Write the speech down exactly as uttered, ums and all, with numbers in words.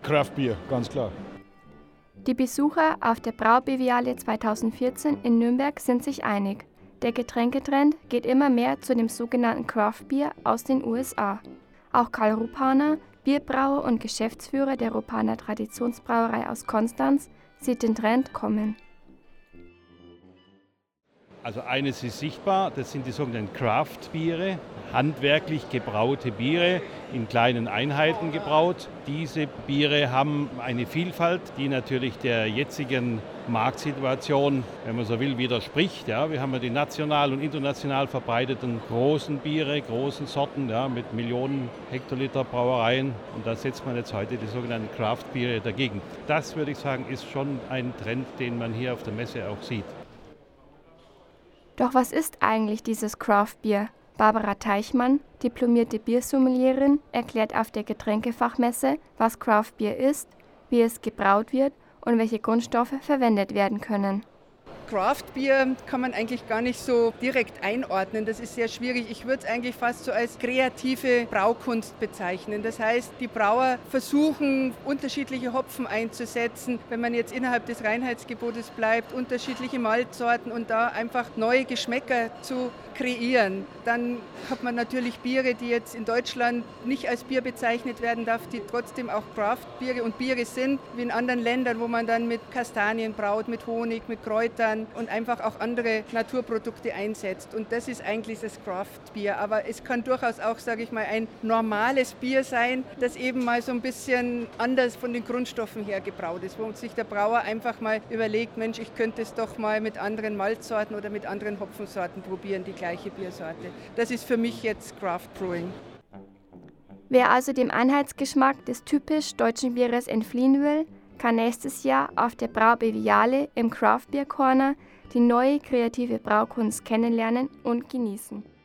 Craft Beer, ganz klar. Die Besucher auf der Braubiviale zweitausendvierzehn in Nürnberg sind sich einig. Der Getränketrend geht immer mehr zu dem sogenannten Craft Beer aus den U S A. Auch Karl Rupaner, Bierbrauer und Geschäftsführer der Rupaner Traditionsbrauerei aus Konstanz, sieht den Trend kommen. Also eines ist sichtbar, das sind die sogenannten Craft-Biere, handwerklich gebraute Biere, in kleinen Einheiten gebraut. Diese Biere haben eine Vielfalt, die natürlich der jetzigen Marktsituation, wenn man so will, widerspricht. Ja, wir haben ja die national und international verbreiteten großen Biere, großen Sorten, ja, mit Millionen Hektoliter Brauereien. Und da setzt man jetzt heute die sogenannten Craft-Biere dagegen. Das, würde ich sagen, ist schon ein Trend, den man hier auf der Messe auch sieht. Doch was ist eigentlich dieses Craft Beer? Barbara Teichmann, diplomierte Biersommelierin, erklärt auf der Getränkefachmesse, was Craft Beer ist, wie es gebraut wird und welche Grundstoffe verwendet werden können. Craft Beer kann man eigentlich gar nicht so direkt einordnen. Das ist sehr schwierig. Ich würde es eigentlich fast so als kreative Braukunst bezeichnen. Das heißt, die Brauer versuchen, unterschiedliche Hopfen einzusetzen. Wenn man jetzt innerhalb des Reinheitsgebotes bleibt, unterschiedliche Malzsorten und da einfach neue Geschmäcker zu kreieren. Dann hat man natürlich Biere, die jetzt in Deutschland nicht als Bier bezeichnet werden darf, die trotzdem auch Craft-Biere und Biere sind, wie in anderen Ländern, wo man dann mit Kastanien braut, mit Honig, mit Kräutern und einfach auch andere Naturprodukte einsetzt. Und das ist eigentlich das Craft-Bier. Aber es kann durchaus auch, sage ich mal, ein normales Bier sein, das eben mal so ein bisschen anders von den Grundstoffen her gebraut ist, wo sich der Brauer einfach mal überlegt, Mensch, ich könnte es doch mal mit anderen Malzsorten oder mit anderen Hopfensorten probieren, die gleiche Biersorte. Das ist für mich jetzt Craft Brewing. Wer also dem Einheitsgeschmack des typisch deutschen Bieres entfliehen will, kann nächstes Jahr auf der Braubiviale im Craft Beer Corner die neue kreative Braukunst kennenlernen und genießen.